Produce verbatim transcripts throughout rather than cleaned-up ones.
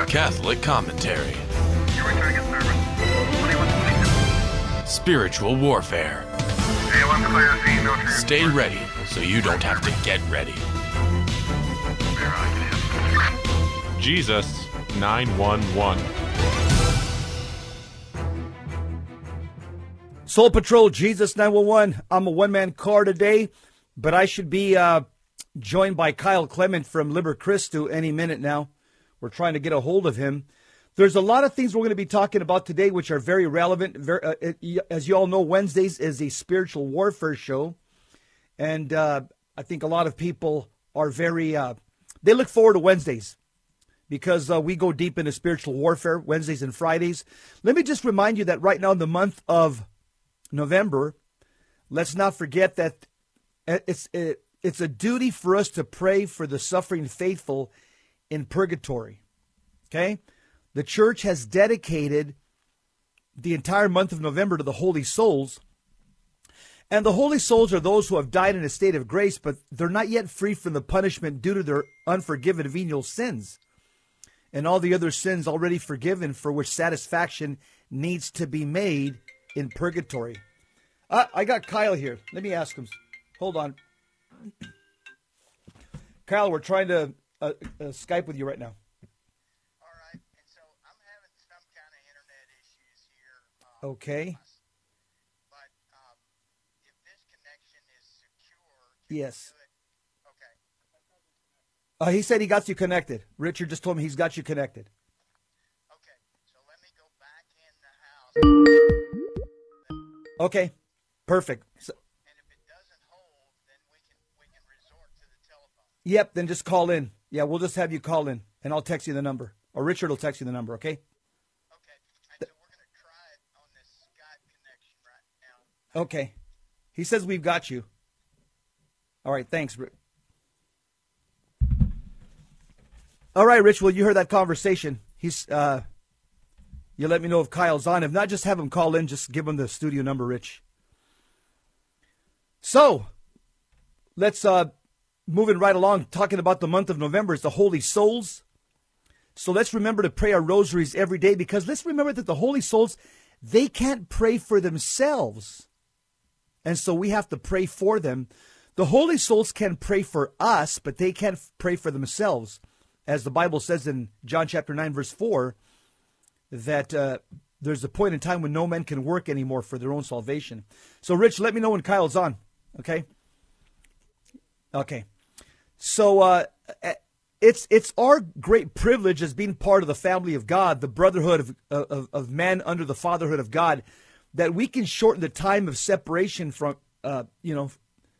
Catholic commentary. Spiritual warfare. Stay ready so you don't have to get ready. Jesus nine one one. Soul Patrol, Jesus nine one one. I'm a one-man car today, but I should be uh, joined by Kyle Clement from Liber Christo any minute now. We're trying to get a hold of him. There's a lot of things we're going to be talking about today which are very relevant. Very, uh, it, as you all know, Wednesdays is a spiritual warfare show. And uh, I think a lot of people are very, uh, they look forward to Wednesdays because uh, we go deep into spiritual warfare, Wednesdays and Fridays. Let me just remind you that right now in the month of November, let's not forget that it's it, it's a duty for us to pray for the suffering faithful in purgatory. Okay? The church has dedicated the entire month of November to the holy souls. And the holy souls are those who have died in a state of grace, but they're not yet free from the punishment due to their unforgiven venial sins and all the other sins already forgiven for which satisfaction needs to be made in purgatory. Uh, I got Kyle here. Let me ask him. Hold on. Kyle, we're trying to uh, uh, Skype with you right now. All right. And so I'm having some kind of internet issues here. Um, Okay. But um, if this connection is secure, can Yes. you do it? Okay. Uh, he said he got you connected. Richard just told me he's got you connected. Okay. So let me go back in the house. Okay. Perfect. So, And if it doesn't hold, then we can we can resort to the telephone. yep, then just call in. Yeah, we'll just have you call in, and I'll text you the number. Or Richard will text you the number, okay? Okay. And so we're going to try it on this Skype connection right now. Okay. He says we've got you. All right, thanks, Rich. All right, Rich, well, you heard that conversation. He's, uh, you let me know if Kyle's on. If not, just have him call in. Just give him the studio number, Rich. So, let's, uh, moving right along, talking about the month of November. It's the Holy Souls. So let's remember to pray our rosaries every day, because let's remember that the Holy Souls, they can't pray for themselves. And so we have to pray for them. The Holy Souls can pray for us, but they can't pray for themselves. As the Bible says in John chapter nine, verse four, that uh, there's a point in time when no man can work anymore for their own salvation. So, Rich, let me know when Kyle's on, okay? Okay. So uh, it's it's our great privilege as being part of the family of God, the brotherhood of, of, of man under the fatherhood of God, that we can shorten the time of separation from, uh, you know,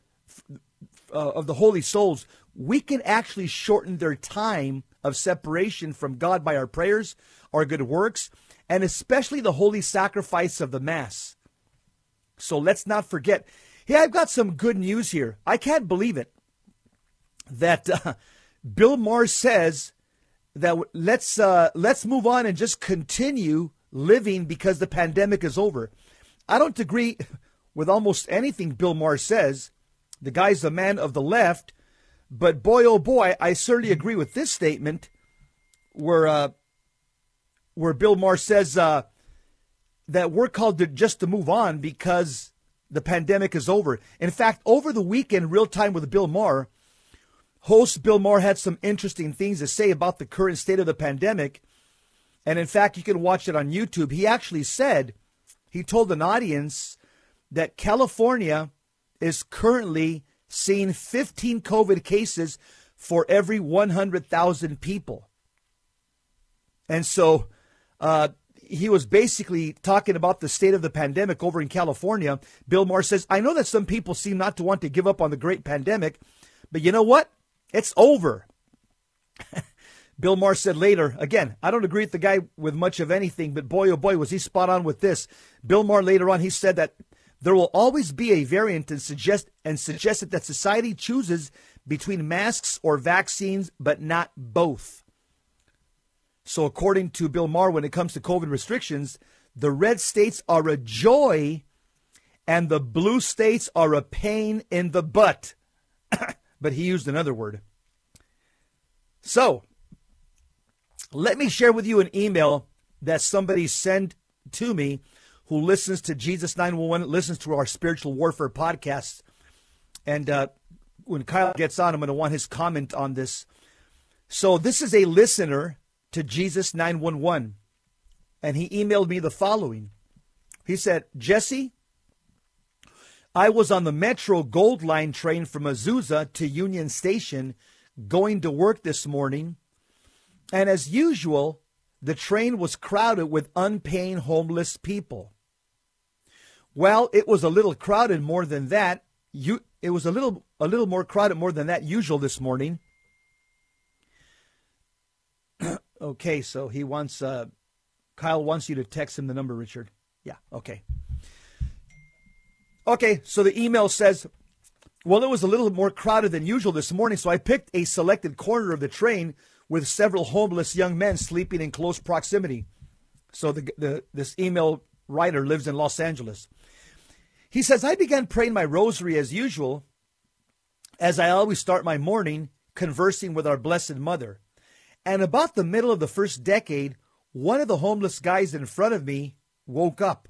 uh, of the holy souls. We can actually shorten their time of separation from God by our prayers, our good works, and especially the holy sacrifice of the Mass. So let's not forget. Hey, I've got some good news here. I can't believe it that uh, Bill Maher says that let's uh, let's move on and just continue living because the pandemic is over. I don't agree with almost anything Bill Maher says. The guy's a man of the left. But boy, oh boy, I certainly agree with this statement where uh, where Bill Maher says uh, that we're called to just to move on because the pandemic is over. In fact, over the weekend, Real Time with Bill Maher, host Bill Maher had some interesting things to say about the current state of the pandemic. And in fact, you can watch it on YouTube. He actually said, he told an audience that California is currently seeing fifteen COVID cases for every one hundred thousand people. And so uh, he was basically talking about the state of the pandemic over in California. Bill Maher says, I know that some people seem not to want to give up on the great pandemic, but you know what? It's over. Bill Maher said later, again, I don't agree with the guy with much of anything, but boy, oh boy, was he spot on with this. Bill Maher later on, he said that there will always be a variant and suggest and suggested that society chooses between masks or vaccines, but not both. So according to Bill Maher, when it comes to COVID restrictions, the red states are a joy and the blue states are a pain in the butt. But he used another word. So let me share with you an email that somebody sent to me who listens to Jesus nine one one, listens to our Spiritual Warfare podcast. And uh, when Kyle gets on, I'm going to want his comment on this. So this is a listener to Jesus nine one one, and he emailed me the following. He said, Jesse, I was on the Metro Gold Line train from Azusa to Union Station going to work this morning, and as usual, the train was crowded with unpaying homeless people. Well, it was a little crowded more than that. You, it was a little, a little more crowded more than that usual this morning. Okay, so he wants, uh, Kyle wants you to text him the number, Richard. Yeah, okay. Okay, so the email says, well, it was a little more crowded than usual this morning, so I picked a selected corner of the train with several homeless young men sleeping in close proximity. So the, the this email writer lives in Los Angeles. He says, I began praying my rosary as usual, as I always start my morning conversing with our Blessed Mother. And about the middle of the first decade, one of the homeless guys in front of me woke up.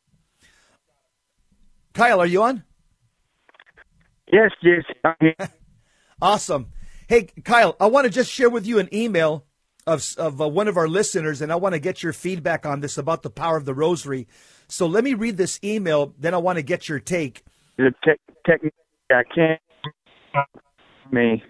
Kyle, are you on? Yes, yes. Awesome. Hey, Kyle, I want to just share with you an email of, of uh, one of our listeners, and I want to get your feedback on this about the power of the rosary. So let me read this email, then I want to get your take. The tech, tech, I can't. Me.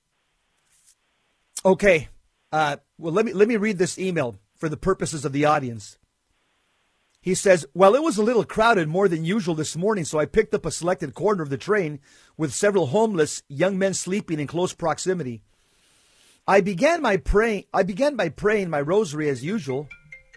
Okay. Uh, well, let me let me read this email for the purposes of the audience. He says, well, it was a little crowded more than usual this morning, so I picked up a selected corner of the train with several homeless young men sleeping in close proximity. I began my praying. I began by praying my rosary as usual,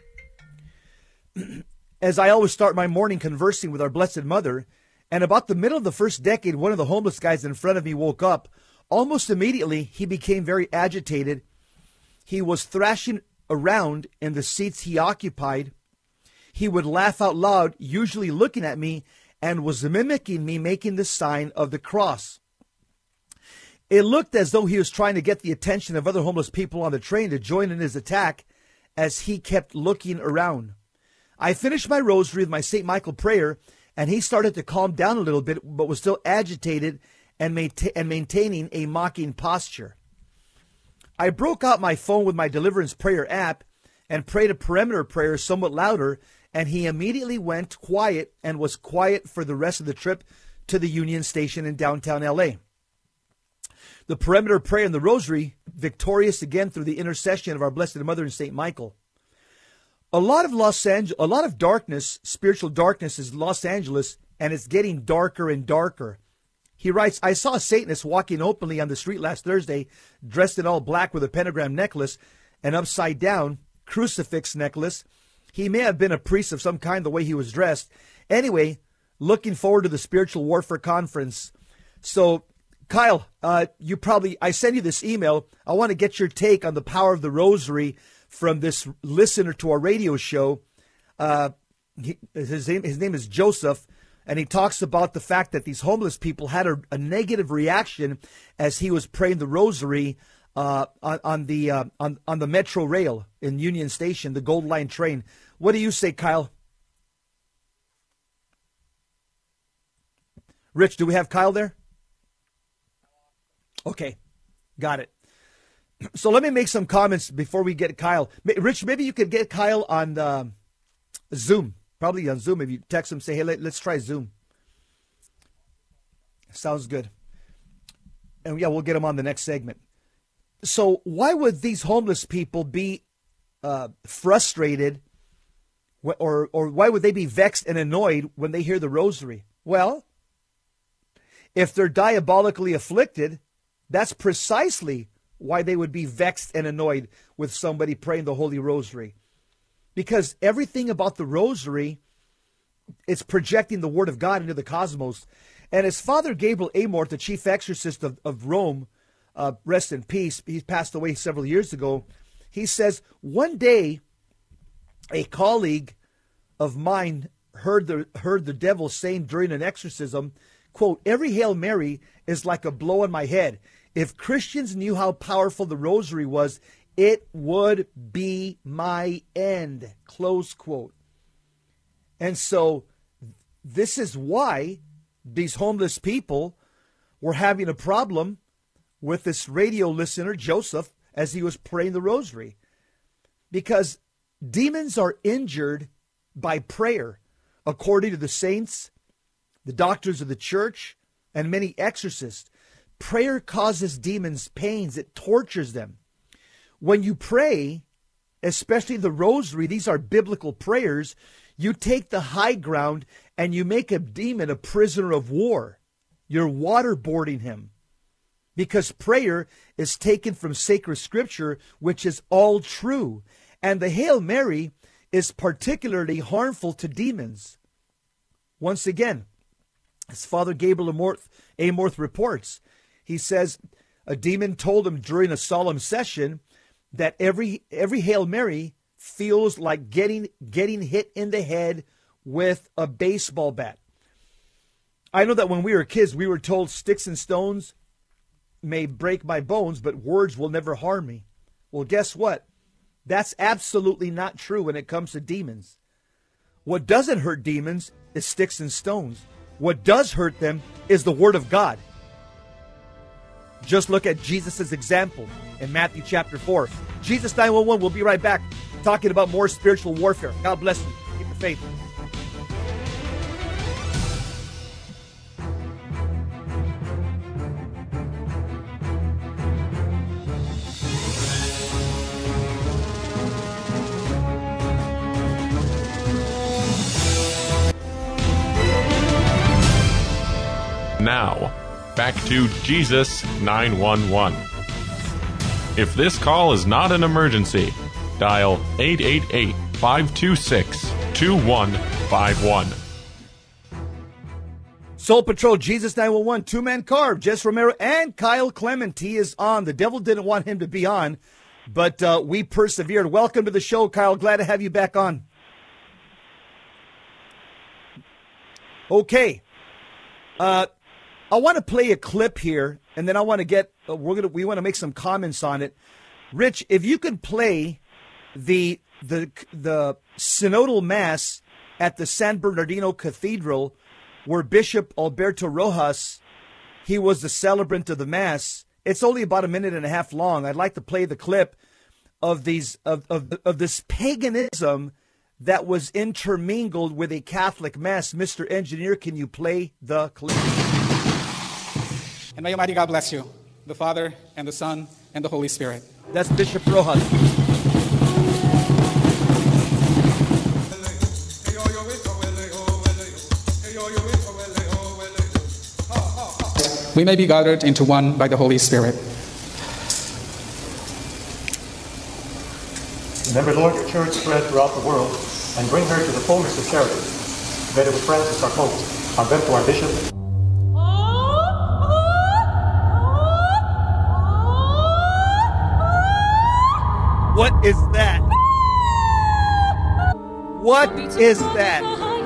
as I always start my morning conversing with our Blessed Mother. And about the middle of the first decade, one of the homeless guys in front of me woke up. Almost immediately, he became very agitated. He was thrashing around in the seats he occupied. He would laugh out loud, usually looking at me, and was mimicking me making the sign of the cross. It looked as though he was trying to get the attention of other homeless people on the train to join in his attack as he kept looking around. I finished my rosary with my Saint Michael prayer, and he started to calm down a little bit, but was still agitated and, mainta- and maintaining a mocking posture. I broke out my phone with my Deliverance Prayer app and prayed a perimeter prayer somewhat louder, and he immediately went quiet and was quiet for the rest of the trip to the Union Station in downtown L A. The perimeter prayer and the rosary, victorious again through the intercession of our Blessed Mother and Saint Michael. A lot of Los Angeles, a lot of darkness, spiritual darkness is Los Angeles, and it's getting darker and darker. He writes, I saw a Satanist walking openly on the street last Thursday, dressed in all black with a pentagram necklace, an upside down crucifix necklace. He may have been a priest of some kind the way he was dressed. Anyway, looking forward to the Spiritual Warfare Conference. So, Kyle, uh, you probably, I sent you this email. I want to get your take on the power of the rosary from this listener to our radio show. Uh, he, his name, his name is Joseph, and he talks about the fact that these homeless people had a, a negative reaction as he was praying the rosary uh, on, on the uh, on on the Metro Rail in Union Station, the Gold Line train. What do you say, Kyle? Rich, do we have Kyle there? Okay, got it. So let me make some comments before we get Kyle. Rich, maybe you could get Kyle on uh, Zoom. Probably on Zoom. If you text him, say, hey, let, let's try Zoom. Sounds good. And yeah, we'll get him on the next segment. So why would these homeless people be uh, frustrated or, or why would they be vexed and annoyed when they hear the rosary? Well, if they're diabolically afflicted, that's precisely why they would be vexed and annoyed with somebody praying the Holy Rosary. Because everything about the Rosary, it's projecting the Word of God into the cosmos. And as Father Gabriel Amorth, the chief exorcist of, of Rome, uh, rest in peace, he passed away several years ago, he says, one day a colleague of mine heard the, heard the devil saying during an exorcism, quote, every Hail Mary is like a blow on my head. If Christians knew how powerful the rosary was, it would be my end, close quote. And so this is why these homeless people were having a problem with this radio listener, Joseph, as he was praying the rosary. Because demons are injured by prayer, according to the saints, the doctors of the church, and many exorcists. Prayer causes demons pains. It tortures them. When you pray, especially the rosary, these are biblical prayers, you take the high ground and you make a demon a prisoner of war. You're waterboarding him. Because prayer is taken from sacred scripture, which is all true. And the Hail Mary is particularly harmful to demons. Once again, as Father Gabriel Amorth, Amorth reports, he says a demon told him during a solemn session that every every Hail Mary feels like getting getting hit in the head with a baseball bat. I know that when we were kids, we were told sticks and stones may break my bones, but words will never harm me. Well, guess what? That's absolutely not true when it comes to demons. What doesn't hurt demons is sticks and stones. What does hurt them is the Word of God. Just look at Jesus' example in Matthew chapter four. Jesus nine one one, we'll be right back talking about more spiritual warfare. God bless you. Keep the faith. Now, back to Jesus nine one one. If this call is not an emergency, dial eight eight eight, five two six, two one five one. Soul Patrol, Jesus nine one one, two-man carve, Jess Romero, and Kyle Clement. He is on. The devil didn't want him to be on, but uh, we persevered. Welcome to the show, Kyle. Glad to have you back on. Okay. Uh, I want to play a clip here, and then I want to get, uh, we're gonna, we want to make some comments on it. Rich, if you could play the, the, the synodal mass at the San Bernardino Cathedral, where Bishop Alberto Rojas, he was the celebrant of the mass. It's only about a minute and a half long. I'd like to play the clip of these, of, of, of this paganism that was intermingled with a Catholic mass. Mister Engineer, can you play the clip? And may Almighty God bless you, the Father, and the Son, and the Holy Spirit. That's Bishop Rojas. We may be gathered into one by the Holy Spirit. Remember, Lord, your church spread throughout the world and bring her to the fullness of charity. Together with Francis, our Pope, Alberto, our Bishop. What is that? What is that?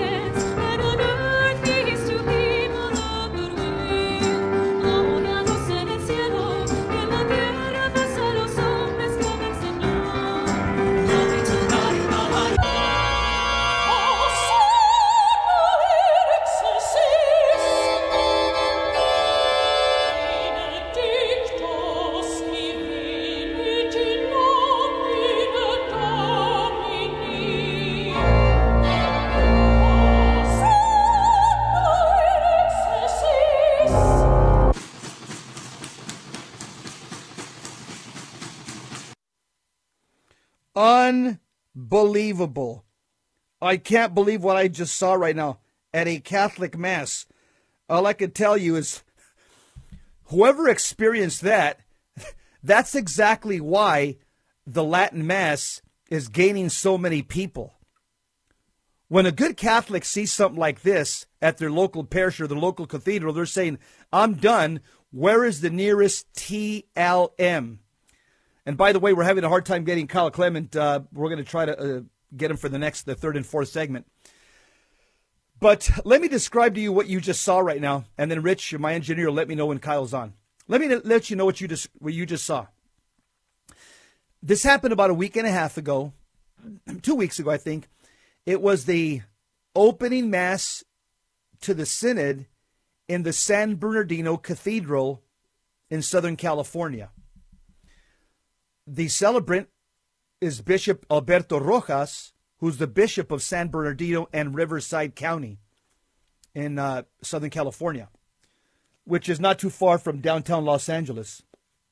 Unbelievable. I can't believe what I just saw right now at a Catholic Mass. All I can tell you is whoever experienced that, that's exactly why the Latin Mass is gaining so many people. When a good Catholic sees something like this at their local parish or their local cathedral, they're saying, I'm done. Where is the nearest T L M? And by the way, we're having a hard time getting Kyle Clement. Uh, we're going to try to uh, get him for the next, the third and fourth segment. But let me describe to you what you just saw right now, and then Rich, my engineer, will let me know when Kyle's on. Let me let you know what you just what you just saw. This happened about a week and a half ago, two weeks ago, I think. It was the opening mass to the synod in the San Bernardino Cathedral in Southern California. The celebrant is Bishop Alberto Rojas, who's the bishop of San Bernardino and Riverside County in uh, Southern California, which is not too far from downtown Los Angeles.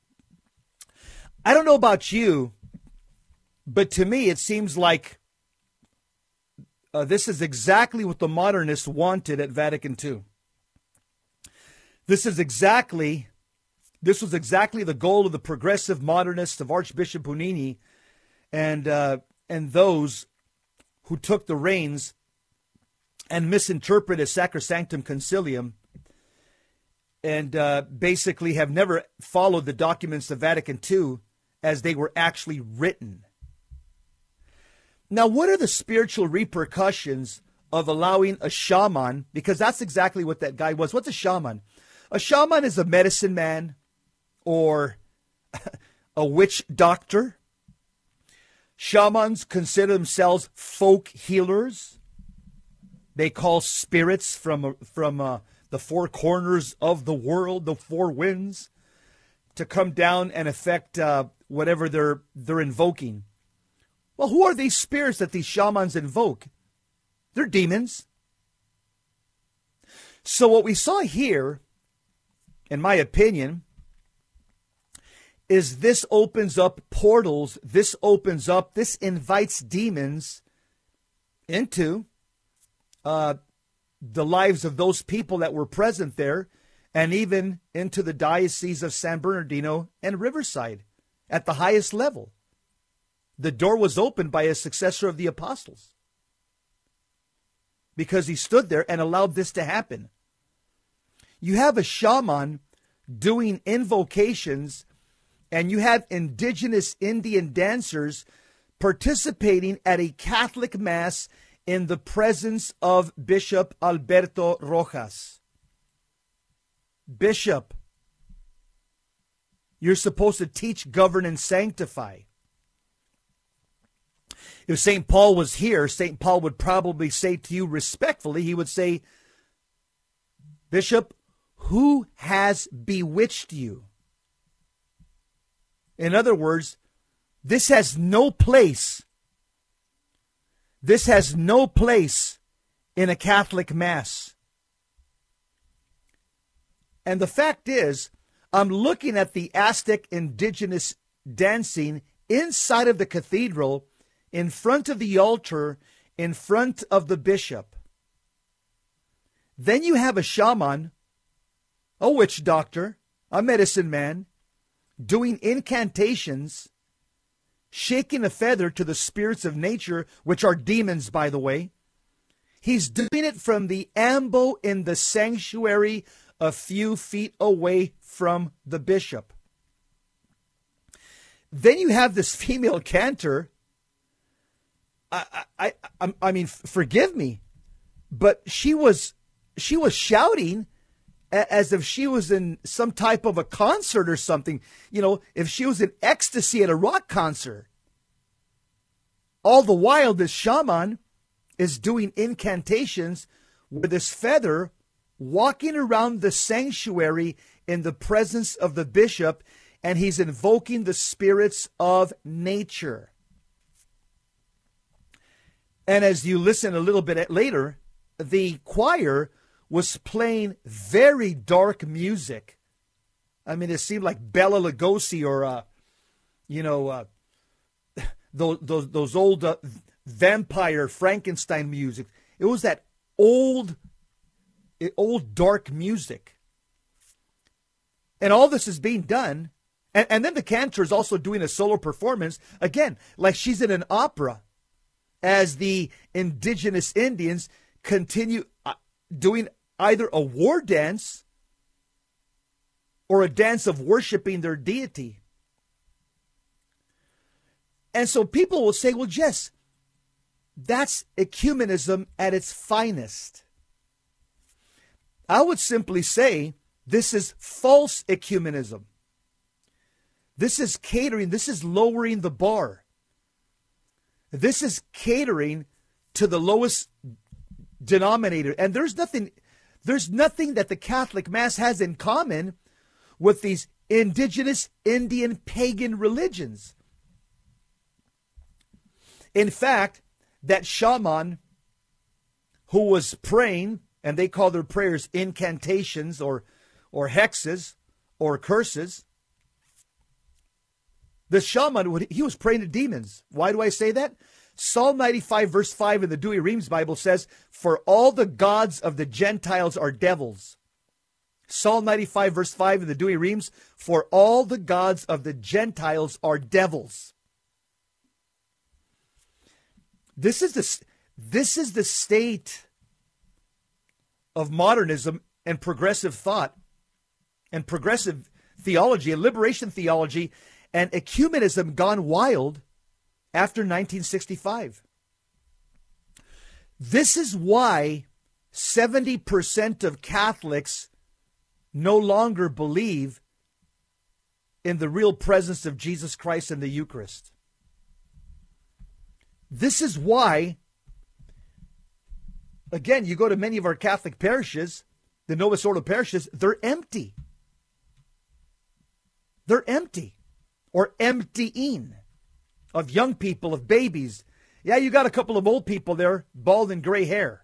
I don't know about you, but to me it seems like uh, this is exactly what the modernists wanted at Vatican Two. This is exactly, this was exactly the goal of the progressive modernists of Archbishop Bugnini and uh, and those who took the reins and misinterpreted Sacrosanctum Concilium and uh, basically have never followed the documents of Vatican Two as they were actually written. Now, what are the spiritual repercussions of allowing a shaman, because that's exactly what that guy was. What's a shaman? A shaman is a medicine man or a witch doctor. Shamans consider themselves folk healers. They call spirits from, from uh, the four corners of the world, the four winds, to come down and affect uh, whatever they're they're invoking. Well, who are these spirits that these shamans invoke? They're demons. So what we saw here, in my opinion, is this opens up portals, this opens up, this invites demons into uh, the lives of those people that were present there, and even into the Diocese of San Bernardino and Riverside at the highest level. The door was opened by a successor of the apostles because he stood there and allowed this to happen. You have a shaman doing invocations, and you have indigenous Indian dancers participating at a Catholic Mass in the presence of Bishop Alberto Rojas. Bishop, you're supposed to teach, govern, and sanctify. If Saint Paul was here, Saint Paul would probably say to you respectfully, he would say, Bishop, who has bewitched you? In other words, this has no place. This has no place in a Catholic Mass. And the fact is, I'm looking at the Aztec indigenous dancing inside of the cathedral, in front of the altar, in front of the bishop. Then you have a shaman, a witch doctor, a medicine man, doing incantations, shaking a feather to the spirits of nature, which are demons, by the way. He's doing it from the ambo in the sanctuary a few feet away from the bishop. Then you have this female cantor. I, I, I, I mean, forgive me, but she was, she was shouting as if she was in some type of a concert or something. You know, if she was in ecstasy at a rock concert. All the while, this shaman is doing incantations with this feather, walking around the sanctuary in the presence of the bishop, and he's invoking the spirits of nature. And as you listen a little bit later, the choir was playing very dark music. I mean, it seemed like Bela Lugosi or, uh, you know, uh, those, those, those old uh, vampire Frankenstein music. It was that old, old dark music. And all this is being done. And, and then the cantor is also doing a solo performance, again, like she's in an opera, as the indigenous Indians continue uh, doing either a war dance or a dance of worshiping their deity. And so people will say, well, Jess, that's ecumenism at its finest. I would simply say this is false ecumenism. This is catering. This is lowering the bar. This is catering to the lowest denominator. And there's nothing, there's nothing that the Catholic Mass has in common with these indigenous Indian pagan religions. In fact, that shaman who was praying, and they call their prayers incantations or, or hexes or curses, the shaman, he was praying to demons. Why do I say that? Psalm ninety-five verse five in the Douay-Rheims Bible says, "For all the gods of the Gentiles are devils." Psalm ninety-five verse five in the Douay-Rheims, "For all the gods of the Gentiles are devils." This is the, this is the state of modernism and progressive thought and progressive theology and liberation theology and ecumenism gone wild after nineteen sixty-five. This is why seventy percent of Catholics no longer believe in the real presence of Jesus Christ in the Eucharist. This is why, again, you go to many of our Catholic parishes, the Novus Ordo parishes, they're empty. They're empty. Or emptying of young people, of babies. Yeah, you got a couple of old people there, bald and gray hair.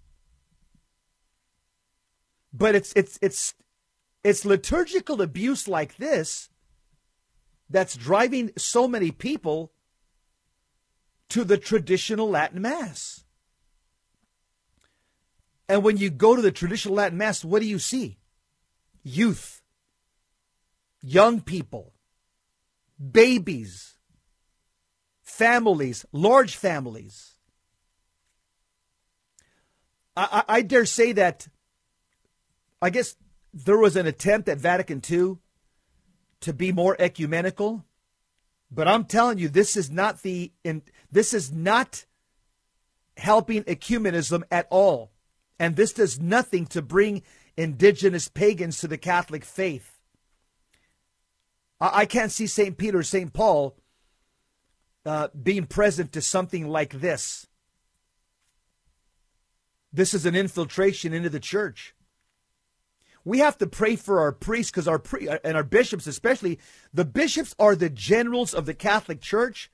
But it's it's it's it's liturgical abuse like this that's driving so many people to the traditional Latin Mass. And when you go to the traditional Latin Mass, what do you see? Youth, young people, babies, families, large families. I, I, I dare say that, I guess there was an attempt at Vatican Two to be more ecumenical, but I'm telling you, this is not the, in, this is not helping ecumenism at all. And this does nothing to bring indigenous pagans to the Catholic faith. I can't see Saint Peter or Saint Paul uh, being present to something like this. This is an infiltration into the church. We have to pray for our priests because our pre- and our bishops especially. The bishops are the generals of the Catholic Church.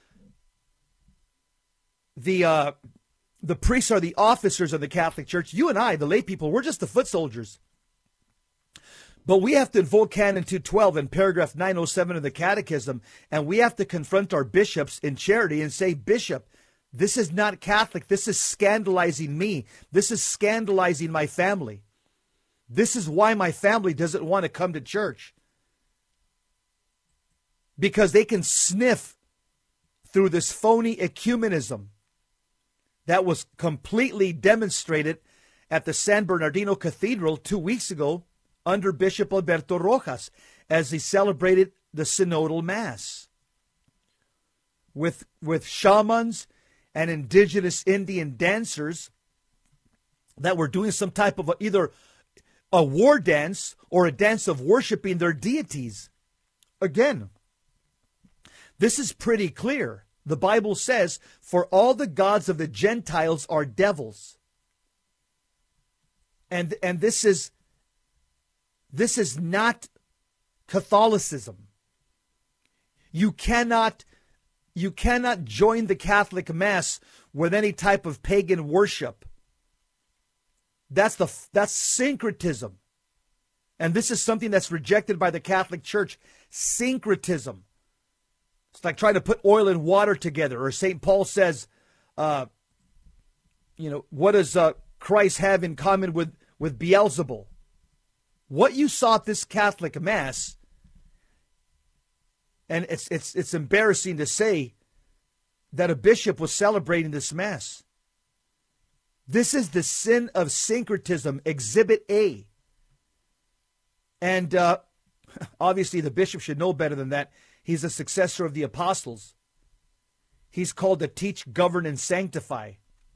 The uh, the priests are the officers of the Catholic Church. You and I, the lay people, we're just the foot soldiers. But we have to invoke Canon two twelve and paragraph nine oh seven of the Catechism, and we have to confront our bishops in charity and say, Bishop, this is not Catholic. This is scandalizing me. This is scandalizing my family. This is why my family doesn't want to come to church. Because they can sniff through this phony ecumenism that was completely demonstrated at the San Bernardino Cathedral two weeks ago under Bishop Alberto Rojas as he celebrated the Synodal Mass with, with shamans and indigenous Indian dancers that were doing some type of a, either a war dance or a dance of worshiping their deities. Again, this is pretty clear. The Bible says, for all the gods of the Gentiles are devils. And, and this is, this is not Catholicism. You cannot, you cannot join the Catholic Mass with any type of pagan worship. That's the that's syncretism. And this is something that's rejected by the Catholic Church. Syncretism. It's like trying to put oil and water together. Or Saint Paul says, uh, you know, what does uh, Christ have in common with, with Beelzebul? What you saw at this Catholic Mass, and it's it's it's embarrassing to say that a bishop was celebrating this Mass. This is the sin of syncretism, Exhibit A. And uh, obviously the bishop should know better than that. He's a successor of the apostles. He's called to teach, govern, and sanctify.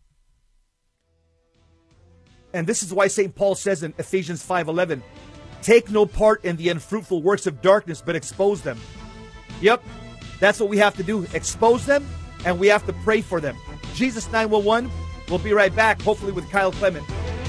And this is why Saint Paul says in Ephesians five eleven, take no part in the unfruitful works of darkness, but expose them. Yep, that's what we have to do. Expose them, and we have to pray for them. Jesus nine one one, we'll be right back, hopefully with Kyle Clement.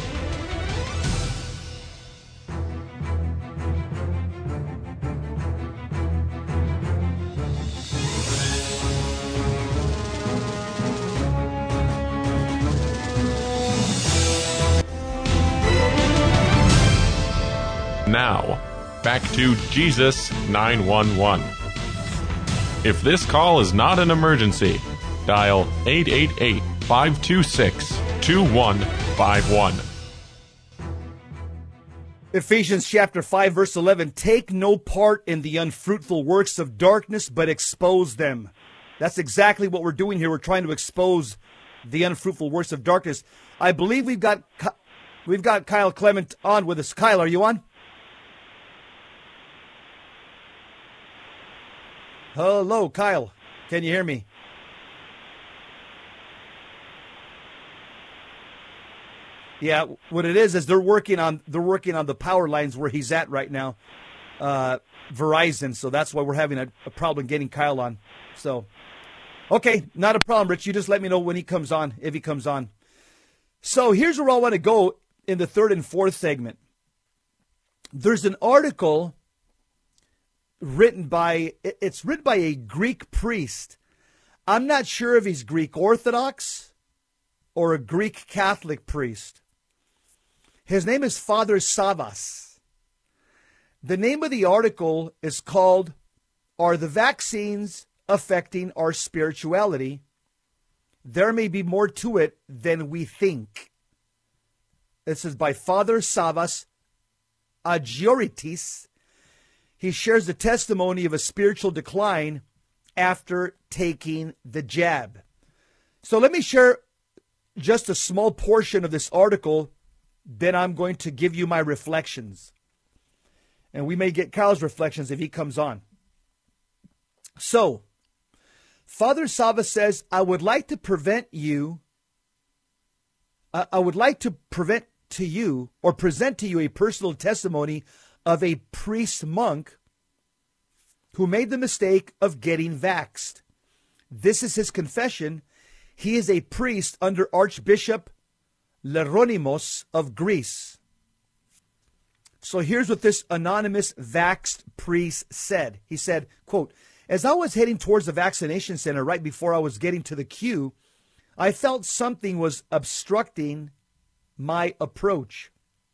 Now, back to Jesus nine one one. If this call is not an emergency, dial eight eight eight, five two six, two one five one. Ephesians chapter five, verse eleven, take no part in the unfruitful works of darkness, but expose them. That's exactly what we're doing here. We're trying to expose the unfruitful works of darkness. I believe we've got we've got Kyle Clement on with us. Kyle, are you on? Hello, Kyle. Can you hear me? Yeah, what it is is they're working on they're working on the power lines where he's at right now, uh, Verizon. So that's why we're having a, a problem getting Kyle on. So, okay, not a problem, Rich. You just let me know when he comes on, if he comes on. So here's where I want to go in the third and fourth segment. There's an article written by it's written by a Greek priest. I'm not sure if he's Greek Orthodox or a Greek Catholic priest. His name is Father Savas. The name of the article is called, Are the Vaccines Affecting Our Spirituality? There may be more to it than we think. This is by Father Savas Agioritis. He shares the testimony of a spiritual decline after taking the jab. So let me share just a small portion of this article, then I'm going to give you my reflections. And we may get Kyle's reflections if he comes on. So, Father Savas says, I would like to prevent you, uh, I would like to prevent to you or present to you a personal testimony of a priest monk who made the mistake of getting vaxxed. This is his confession. He is a priest under Archbishop Leronimos of Greece. So here's what this anonymous vaxxed priest said. He said, quote, as I was heading towards the vaccination center right before I was getting to the queue, I felt something was obstructing my approach.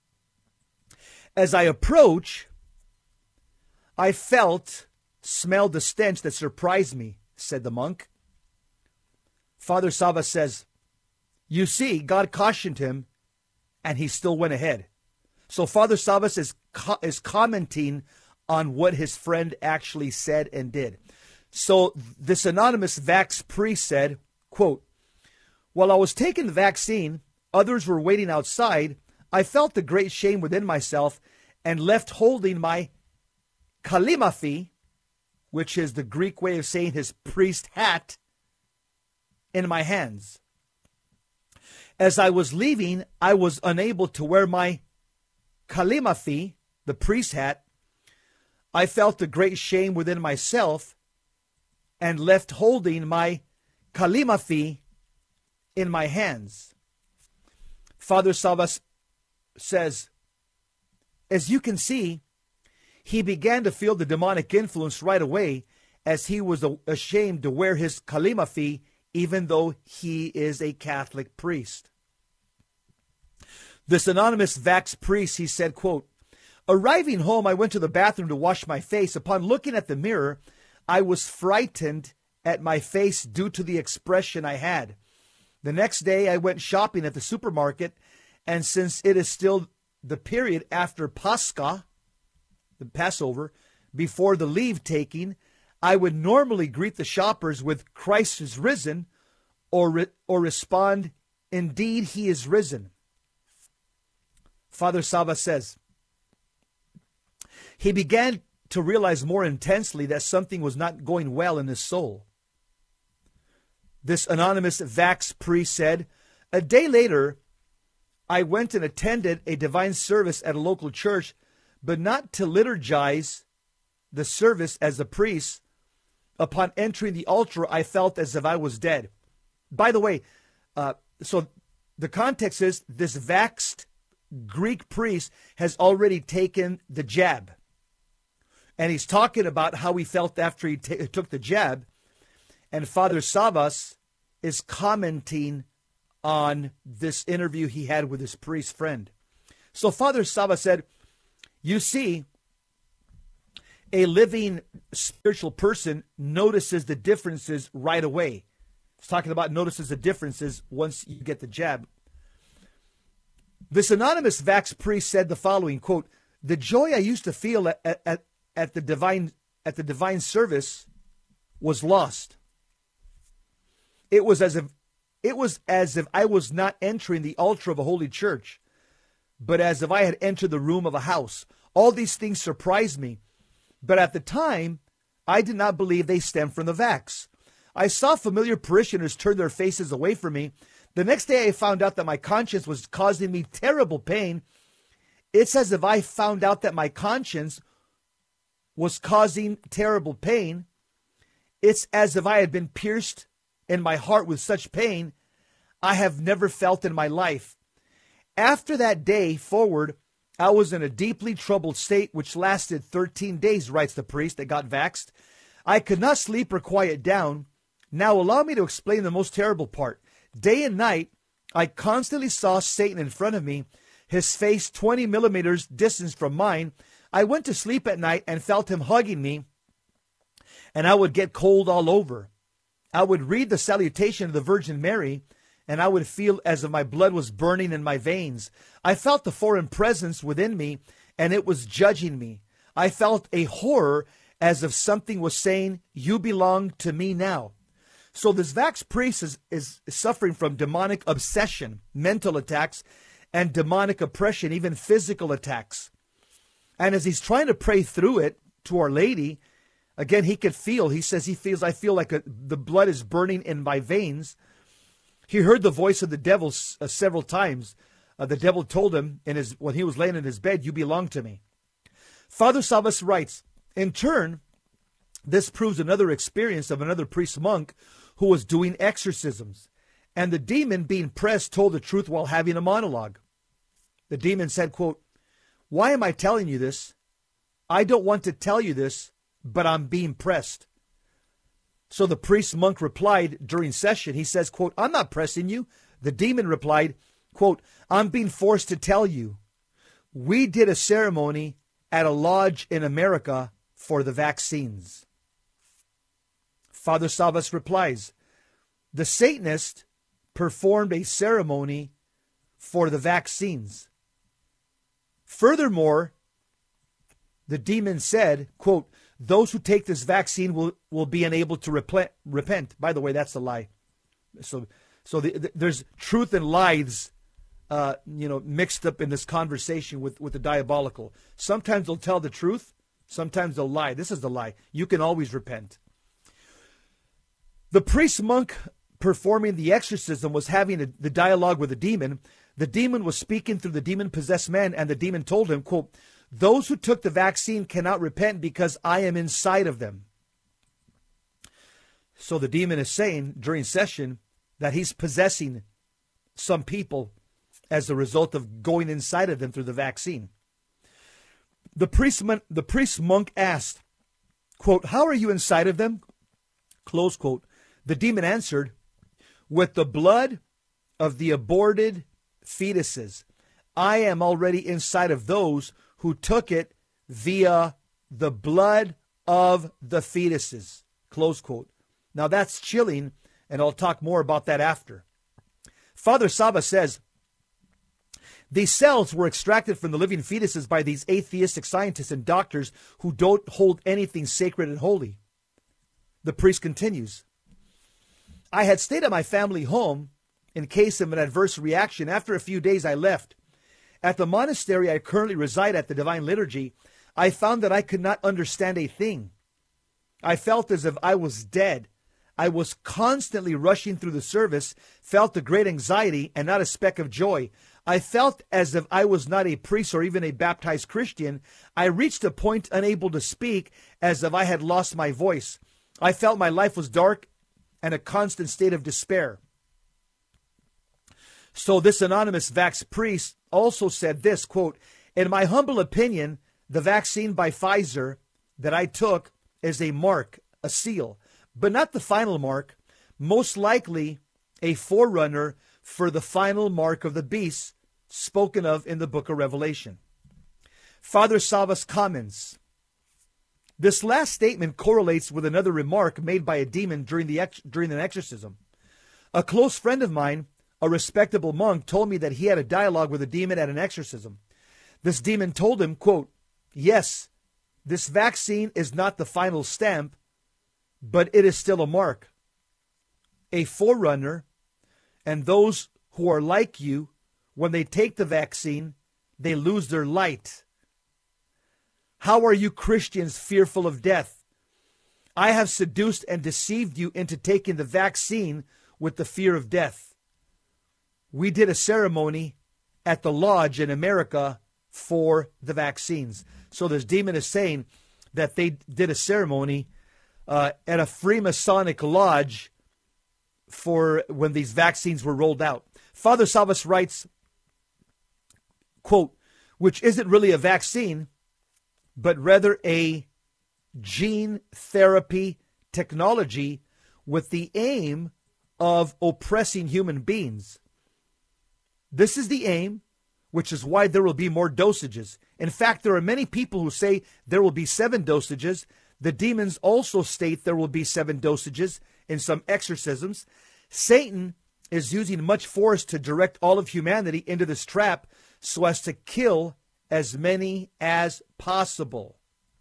As I approach, I felt, smelled a stench that surprised me, said the monk. Father Savas says, you see, God cautioned him, and he still went ahead. So Father Savas is, co- is commenting on what his friend actually said and did. So this anonymous vax priest said, quote, while I was taking the vaccine, others were waiting outside. I felt the great shame within myself and left holding my kalimathi, which is the Greek way of saying his priest hat, in my hands. As I was leaving, I was unable to wear my kalimathi, the priest hat. I felt a great shame within myself and left holding my kalimathi in my hands. Father Savas says, as you can see, he began to feel the demonic influence right away as he was ashamed to wear his kalimathi even though he is a Catholic priest. This anonymous vax priest, he said, quote, arriving home, I went to the bathroom to wash my face. Upon looking at the mirror, I was frightened at my face due to the expression I had. The next day, I went shopping at the supermarket, and since it is still the period after Pascha, the Passover, before the leave taking, I would normally greet the shoppers with Christ is risen, or, re- or respond, indeed he is risen. Father Savas says, he began to realize more intensely that something was not going well in his soul. This anonymous vax priest said, a day later, I went and attended a divine service at a local church, but not to liturgize the service as a priest, Upon entering the altar, I felt as if I was dead. By the way, uh, so the context is this vaxxed Greek priest has already taken the jab. And he's talking about how he felt after he t- took the jab. And Father Savas is commenting on this interview he had with his priest friend. So Father Savas said, you see, a living spiritual person notices the differences right away. He's talking about notices the differences once you get the jab. This anonymous vax priest said the following, quote, the joy I used to feel at, at, at the divine at the divine service was lost. It was as if it was as if I was not entering the altar of a holy church, but as if I had entered the room of a house. All these things surprised me, but at the time, I did not believe they stemmed from the vax. I saw familiar parishioners turn their faces away from me. The next day, I found out that my conscience was causing me terrible pain. It's as if I found out that my conscience was causing terrible pain. It's as if I had been pierced in my heart with such pain I have never felt in my life. After that day forward, I was in a deeply troubled state, which lasted thirteen days, writes the priest that got vaxxed. I could not sleep or quiet down. Now allow me to explain the most terrible part. Day and night, I constantly saw Satan in front of me, his face twenty millimeters distance from mine. I went to sleep at night and felt him hugging me, and I would get cold all over. I would read the salutation of the Virgin Mary, and I would feel as if my blood was burning in my veins. I felt the foreign presence within me, and it was judging me. I felt a horror as if something was saying, you belong to me now. So this vax priest is, is suffering from demonic obsession, mental attacks, and demonic oppression, even physical attacks. And as he's trying to pray through it to Our Lady, again, he could feel, he says he feels, I feel like a, the blood is burning in my veins. He heard the voice of the devil uh, several times. Uh, the devil told him in his when he was laying in his bed, you belong to me. Father Savas writes, in turn, this proves another experience of another priest monk who was doing exorcisms. And the demon, being pressed, told the truth while having a monologue. The demon said, quote, why am I telling you this? I don't want to tell you this, but I'm being pressed. So the priest monk replied during session, he says, quote, I'm not pressing you. The demon replied, quote, I'm being forced to tell you. We did a ceremony at a lodge in America for the vaccines. Father Savas replies, the Satanist performed a ceremony for the vaccines. Furthermore, the demon said, quote, those who take this vaccine will, will be unable to repent. repent. By the way, that's a lie. So so the, the, there's truth and lies, uh, you know, mixed up in this conversation with, with the diabolical. Sometimes they'll tell the truth. Sometimes they'll lie. This is the lie. You can always repent. The priest monk performing the exorcism was having a, the dialogue with the demon. The demon was speaking through the demon-possessed man, and the demon told him, quote, those who took the vaccine cannot repent because I am inside of them. So the demon is saying during session that he's possessing some people as a result of going inside of them through the vaccine. The priest, the priest monk asked, quote, how are you inside of them? Close quote. The demon answered, with the blood of the aborted fetuses. I am already inside of those who took it via the blood of the fetuses. Close quote. Now that's chilling, and I'll talk more about that after. Father Saba says, these cells were extracted from the living fetuses by these atheistic scientists and doctors who don't hold anything sacred and holy. The priest continues, I had stayed at my family home in case of an adverse reaction. After a few days, I left. At the monastery I currently reside at, the Divine Liturgy, I found that I could not understand a thing. I felt as if I was dead. I was constantly rushing through the service, felt a great anxiety and not a speck of joy. I felt as if I was not a priest or even a baptized Christian. I reached a point unable to speak, as if I had lost my voice. I felt my life was dark and a constant state of despair. So this anonymous vax priest also said this, quote, in my humble opinion, the vaccine by Pfizer that I took is a mark, a seal, but not the final mark, most likely a forerunner for the final mark of the beast spoken of in the book of Revelation. Father Savas comments, this last statement correlates with another remark made by a demon during the ex- during an exorcism. A close friend of mine, a respectable monk, told me that he had a dialogue with a demon at an exorcism. This demon told him, quote, yes, this vaccine is not the final stamp, but it is still a mark, a forerunner, and those who are like you, when they take the vaccine, they lose their light. How are you Christians fearful of death? I have seduced and deceived you into taking the vaccine with the fear of death. We did a ceremony at the lodge in America for the vaccines. So this demon is saying that they did a ceremony uh, at a Freemasonic lodge for when these vaccines were rolled out. Father Savas writes, quote, which isn't really a vaccine, but rather a gene therapy technology with the aim of oppressing human beings. This is the aim, which is why there will be more dosages. In fact, there are many people who say there will be seven dosages. The demons also state there will be seven dosages in some exorcisms. Satan is using much force to direct all of humanity into this trap so as to kill as many as possible.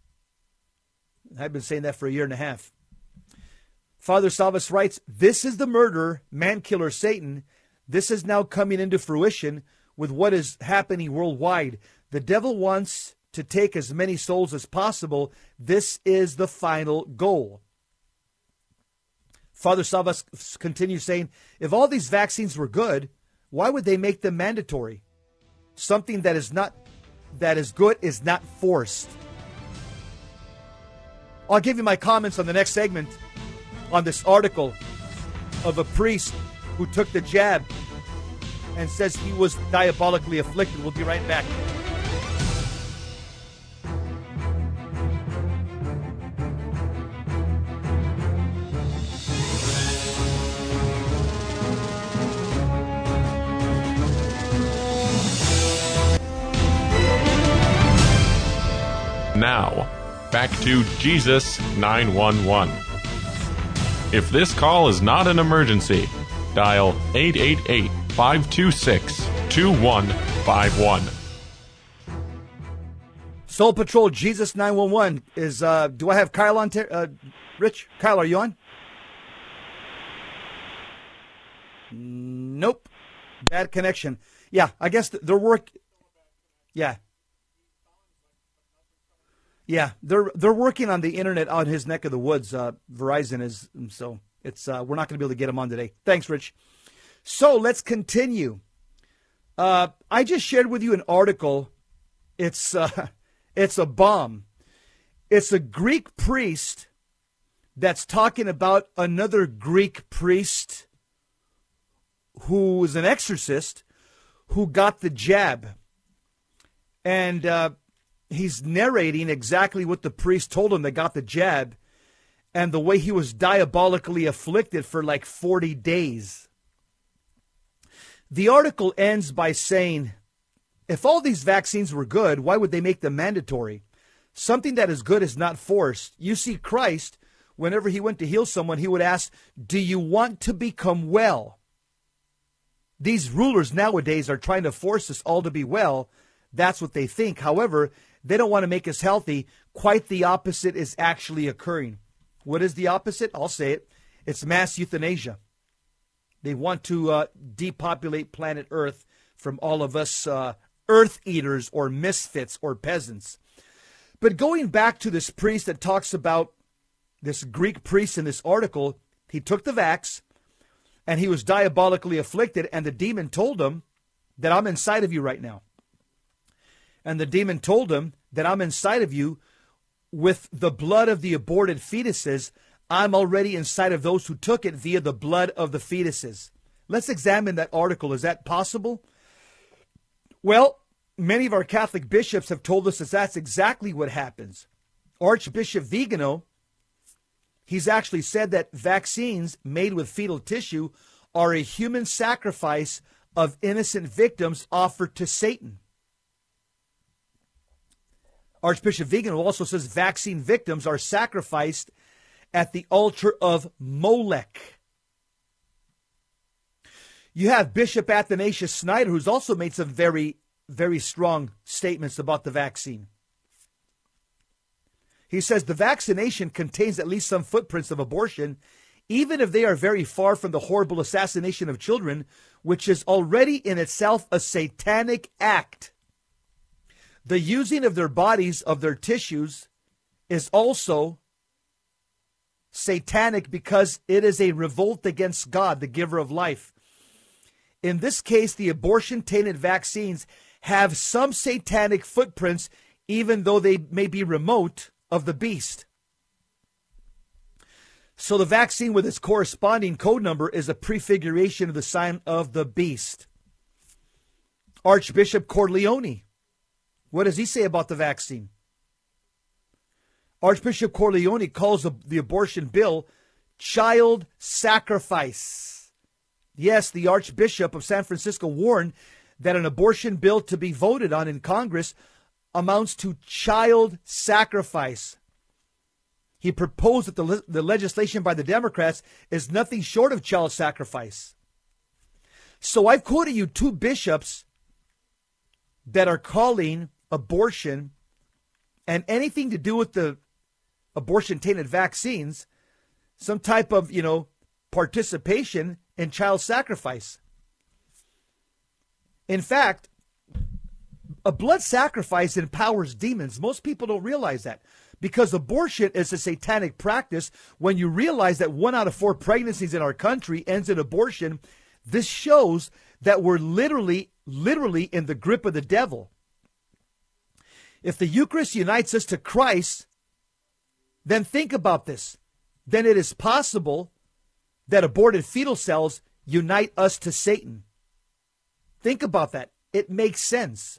I've been saying that for a year and a half. Father Savas writes, this is the murderer, man-killer Satan. This is now coming into fruition with what is happening worldwide. The devil wants to take as many souls as possible. This is the final goal. Father Savas continues saying, if all these vaccines were good, why would they make them mandatory? Something that is not that is good is not forced. I'll give you my comments on the next segment on this article of a priest who took the jab and says he was diabolically afflicted. We'll be right back. Now, back to Jesus nine one one. If this call is not an emergency, dial eight eight eight, five two six, two one five one. Soul Patrol Jesus nine one one is, uh, do I have Kyle on? Ter- uh, Rich? Kyle, are you on? Nope. Bad connection. Yeah, I guess th- their work. Yeah. Yeah, they're they're working on the internet on his neck of the woods. Uh, Verizon is, so it's uh, we're not going to be able to get him on today. Thanks, Rich. So let's continue. Uh, I just shared with you an article. It's uh, it's a bomb. It's a Greek priest that's talking about another Greek priest who is an exorcist who got the jab, and uh, he's narrating exactly what the priest told him that got the jab and the way he was diabolically afflicted for like forty days. The article ends by saying, if all these vaccines were good, why would they make them mandatory? Something that is good is not forced. You see, Christ, whenever he went to heal someone, he would ask, do you want to become well? These rulers nowadays are trying to force us all to be well. That's what they think. However, they don't want to make us healthy. Quite the opposite is actually occurring. What is the opposite? I'll say it. It's mass euthanasia. They want to uh, depopulate planet Earth from all of us uh, earth eaters or misfits or peasants. But going back to this priest that talks about this Greek priest in this article, he took the vax and he was diabolically afflicted, and the demon told him that I'm inside of you right now. And the demon told him that I'm inside of you with the blood of the aborted fetuses. I'm already inside of those who took it via the blood of the fetuses. Let's examine that article. Is that possible? Well, many of our Catholic bishops have told us that that's exactly what happens. Archbishop Vigano, he's actually said that vaccines made with fetal tissue are a human sacrifice of innocent victims offered to Satan. Archbishop Vigano also says vaccine victims are sacrificed at the altar of Molech. You have Bishop Athanasius Snyder, who's also made some very, very strong statements about the vaccine. He says the vaccination contains at least some footprints of abortion, even if they are very far from the horrible assassination of children, which is already in itself a satanic act. The using of their bodies, of their tissues, is also satanic because it is a revolt against God, the giver of life. In this case, the abortion-tainted vaccines have some satanic footprints, even though they may be remote of the beast. So the vaccine with its corresponding code number is a prefiguration of the sign of the beast. Archbishop Corleone, what does he say about the vaccine? Archbishop Corleone calls the, the abortion bill child sacrifice. Yes, the Archbishop of San Francisco warned that an abortion bill to be voted on in Congress amounts to child sacrifice. He proposed that the, the legislation by the Democrats is nothing short of child sacrifice. So I've quoted you two bishops that are calling abortion and anything to do with the abortion-tainted vaccines some type of, you know, participation in child sacrifice. In fact, a blood sacrifice empowers demons. Most people don't realize that because abortion is a satanic practice. When you realize that one out of four pregnancies in our country ends in abortion, this shows that we're literally, literally in the grip of the devil. If the Eucharist unites us to Christ, then think about this. Then it is possible that aborted fetal cells unite us to Satan. Think about that. It makes sense.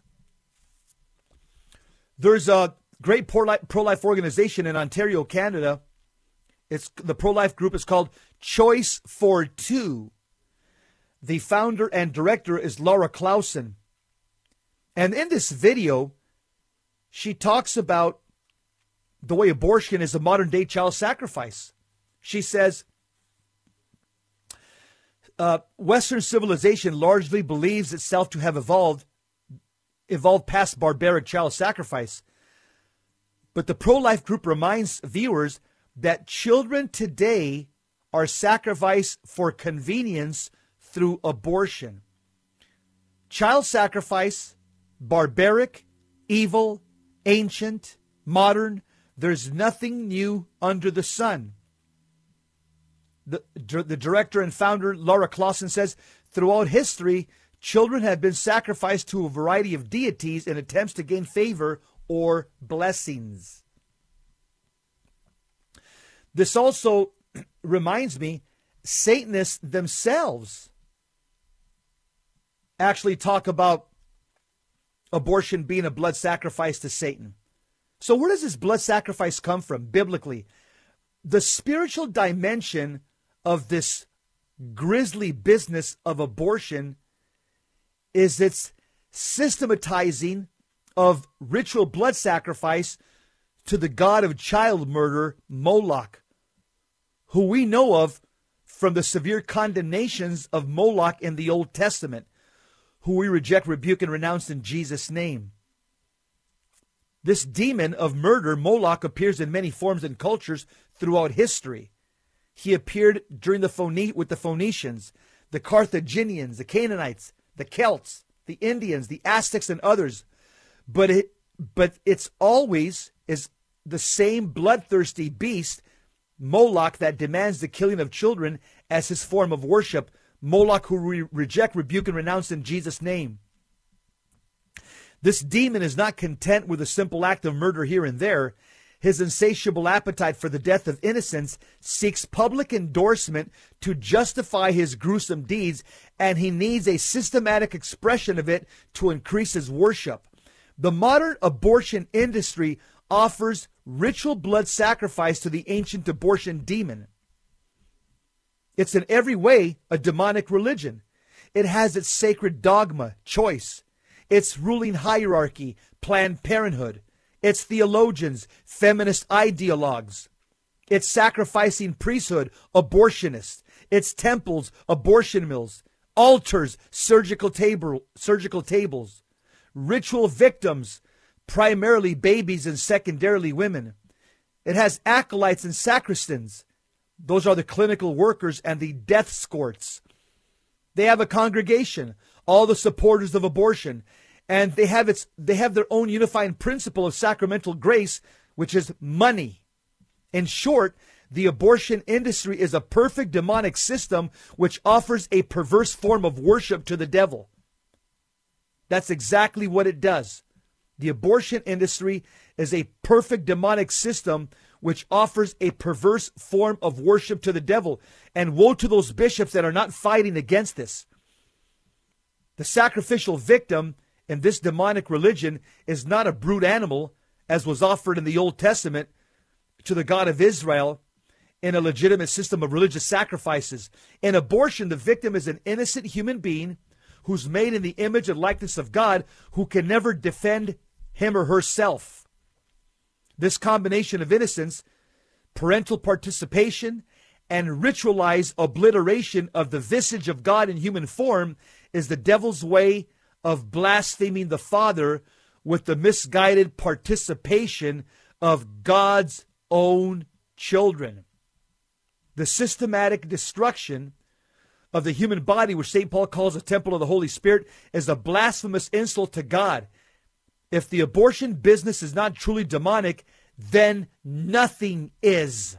There's a great pro-life organization in Ontario, Canada. It's the pro-life group is called Choice for Two. The founder and director is Laura Clausen. And in this video, she talks about the way abortion is a modern-day child sacrifice. She says, uh, Western civilization largely believes itself to have evolved, evolved past barbaric child sacrifice. But the pro-life group reminds viewers that children today are sacrificed for convenience through abortion. Child sacrifice, barbaric, evil, ancient, modern, there's nothing new under the sun. The, the director and founder, Laura Clausen, says, throughout history, children have been sacrificed to a variety of deities in attempts to gain favor or blessings. This also reminds me, Satanists themselves actually talk about abortion being a blood sacrifice to Satan. So where does this blood sacrifice come from biblically? The spiritual dimension of this grisly business of abortion is its systematizing of ritual blood sacrifice to the god of child murder, Moloch, who we know of from the severe condemnations of Moloch in the Old Testament, who we reject, rebuke, and renounce in Jesus' name. This demon of murder, Moloch, appears in many forms and cultures throughout history. He appeared during the Phone- with the Phoenicians, the Carthaginians, the Canaanites, the Celts, the Indians, the Aztecs, and others. But it, but it's always is the same bloodthirsty beast, Moloch, that demands the killing of children as his form of worship. Moloch, who we reject, rebuke, and renounce in Jesus' name. This demon is not content with a simple act of murder here and there. His insatiable appetite for the death of innocents seeks public endorsement to justify his gruesome deeds, and he needs a systematic expression of it to increase his worship. The modern abortion industry offers ritual blood sacrifice to the ancient abortion demon. It's in every way a demonic religion. It has its sacred dogma, choice, its ruling hierarchy, Planned Parenthood, its theologians, feminist ideologues, its sacrificing priesthood, abortionists, its temples, abortion mills, altars, surgical table, surgical tables, ritual victims, primarily babies and secondarily women. It has acolytes and sacristans. Those are the clinical workers and the death scorts. They have a congregation, all the supporters of abortion, and they have its they have their own unifying principle of sacramental grace, which is money. In short, the abortion industry is a perfect demonic system which offers a perverse form of worship to the devil. That's exactly what it does. The abortion industry is a perfect demonic system which offers a perverse form of worship to the devil. And woe to those bishops that are not fighting against this. The sacrificial victim in this demonic religion is not a brute animal, as was offered in the Old Testament to the God of Israel in a legitimate system of religious sacrifices. In abortion, the victim is an innocent human being who's made in the image and likeness of God, who can never defend him or herself. This combination of innocence, parental participation, and ritualized obliteration of the visage of God in human form is the devil's way of blaspheming the Father with the misguided participation of God's own children. The systematic destruction of the human body, which Saint Paul calls a temple of the Holy Spirit, is a blasphemous insult to God. If the abortion business is not truly demonic, then nothing is.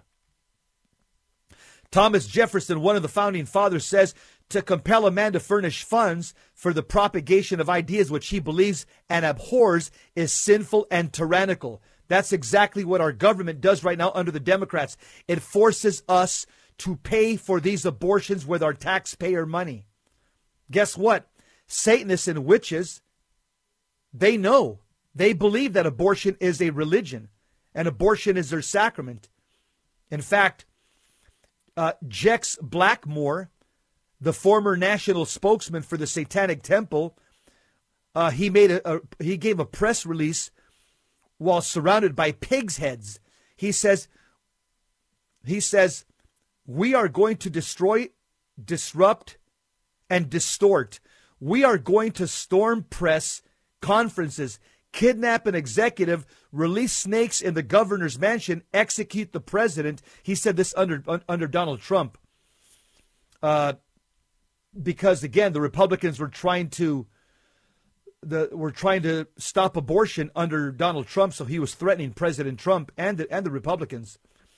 Thomas Jefferson, one of the founding fathers, says to compel a man to furnish funds for the propagation of ideas which he believes and abhors is sinful and tyrannical. That's exactly what our government does right now under the Democrats. It forces us to pay for these abortions with our taxpayer money. Guess what? Satanists and witches, they know. They believe that abortion is a religion and abortion is their sacrament. In fact, uh, Jex Blackmore, the former national spokesman for the Satanic Temple, uh, he made a, a he gave a press release while surrounded by pigs' heads. He says, he says, we are going to destroy, disrupt, and distort. We are going to storm press conferences, kidnap an executive, release snakes in the governor's mansion, execute the president. He said this under under Donald Trump. Uh, because again, the Republicans were trying to the were trying to stop abortion under Donald Trump, so he was threatening President Trump and the, and the Republicans.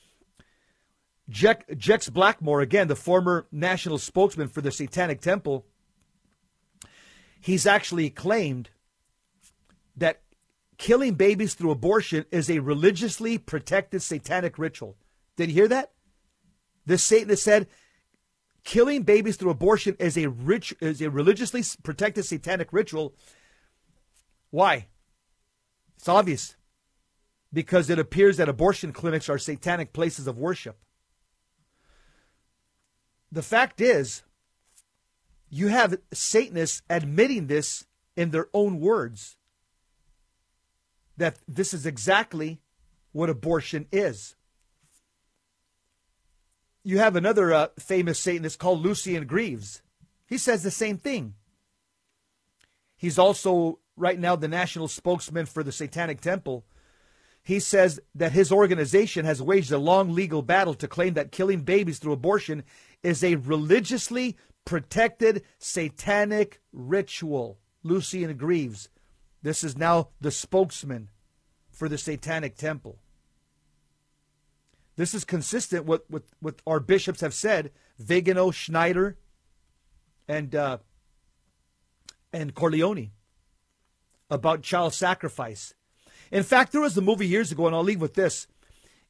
Jex, Jex Blackmore, again, the former national spokesman for the Satanic Temple, he's actually claimed that killing babies through abortion is a religiously protected satanic ritual. Did you hear that? This Satanist said killing babies through abortion is a rich is a religiously protected satanic ritual. Why? It's obvious. Because it appears that abortion clinics are satanic places of worship. The fact is, you have Satanists admitting this in their own words, that this is exactly what abortion is. You have another uh, famous Satanist called Lucien Greaves. He says the same thing. He's also right now the national spokesman for the Satanic Temple. He says that his organization has waged a long legal battle to claim that killing babies through abortion is a religiously protected satanic ritual. Lucien Greaves. This is now the spokesman for the Satanic Temple. This is consistent with what with, with our bishops have said, Vigano, Schneider, and uh, and Corleone, about child sacrifice. In fact, there was a movie years ago, and I'll leave with this.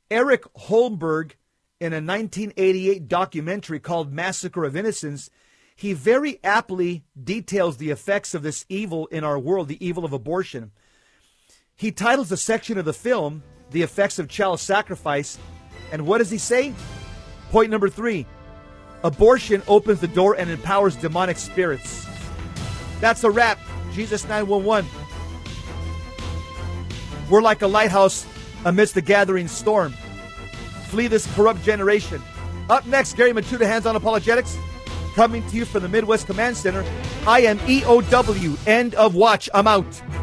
Eric Holmberg, in a nineteen eighty-eight documentary called Massacre of Innocents, he very aptly details the effects of this evil in our world, the evil of abortion. He titles a section of the film, The Effects of Child Sacrifice, and what does he say? Point number three, abortion opens the door and empowers demonic spirits. That's a wrap. Jesus nine one one. We're like a lighthouse amidst the gathering storm. Flee this corrupt generation. Up next, Gary Matuda, Hands On Apologetics, coming to you from the Midwest Command Center. I am E O W. End of watch. I'm out.